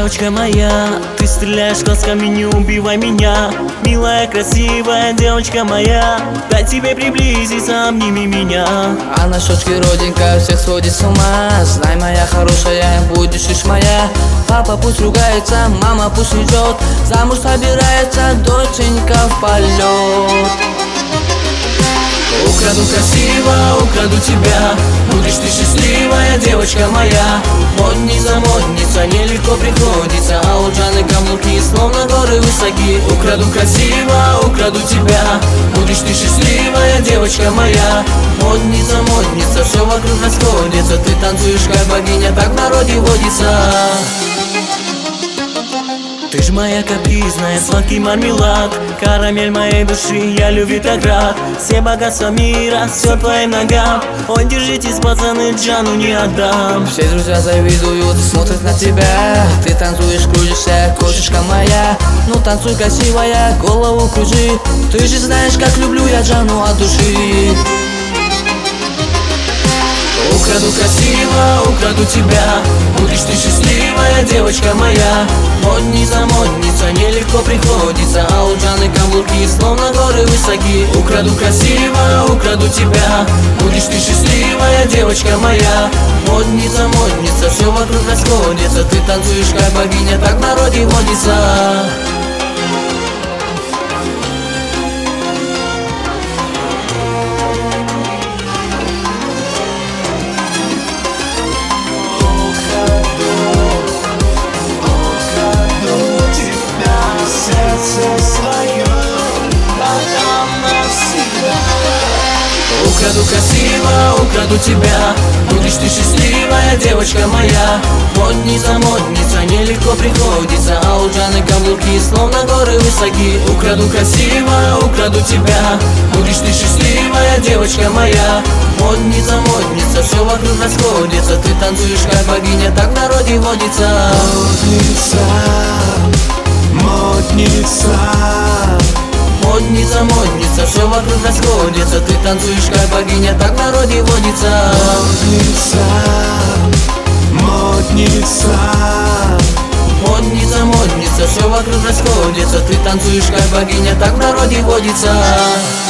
девочка моя, ты стреляешь глазками, не убивай меня. Милая, красивая девочка моя, дай тебе приблизиться, обними меня. А на щечке родинка всех сводит с ума. Знай, моя хорошая, будешь лишь моя. Папа пусть ругается, мама пусть идет, замуж собирается доченька в полет. Украду красиво, украду тебя, будешь ты счастливая, девочка моя. Модница, нелегко приходится, а у Джаны каблуки словно горы высоки. Украду красиво, украду тебя, будешь ты счастливая, девочка моя. Модница, все вокруг расходится, ты танцуешь как богиня, так в народе водится. Ты ж моя капризная, сладкий мармелад, карамель моей души, я любит оград. Все богатства мира, все твоим ногам. Ой, держитесь, пацаны, Джану не отдам. Все друзья завидуют, смотрят на тебя. Ты танцуешь, кружишься, кошечка моя. Ну танцуй, красивая, голову кружи. Ты же знаешь, как люблю я Джану от души. Украду красиво, украду тебя, будешь ты счастливая, девочка моя. Модница, нелегко приходится, а у Джаны каблуки словно горы высоки. Украду красиво, украду тебя, будешь ты счастливая, девочка моя. Модница, все вокруг расходится, ты танцуешь как богиня, так в народе водится. Украду красиво, украду тебя, будешь ты счастливая, девочка моя. Модница, нелегко приходится, а у Джаны каблуки словно горы высоки. Украду красиво, украду тебя, будешь ты счастливая, девочка моя. Модница, все вокруг расходится, ты танцуешь как богиня, так в народе водится. Модница, все вокруг расходится, ты танцуешь как богиня, так в народе водится. Модница, все вокруг расходится, ты танцуешь как богиня, так в народе водится.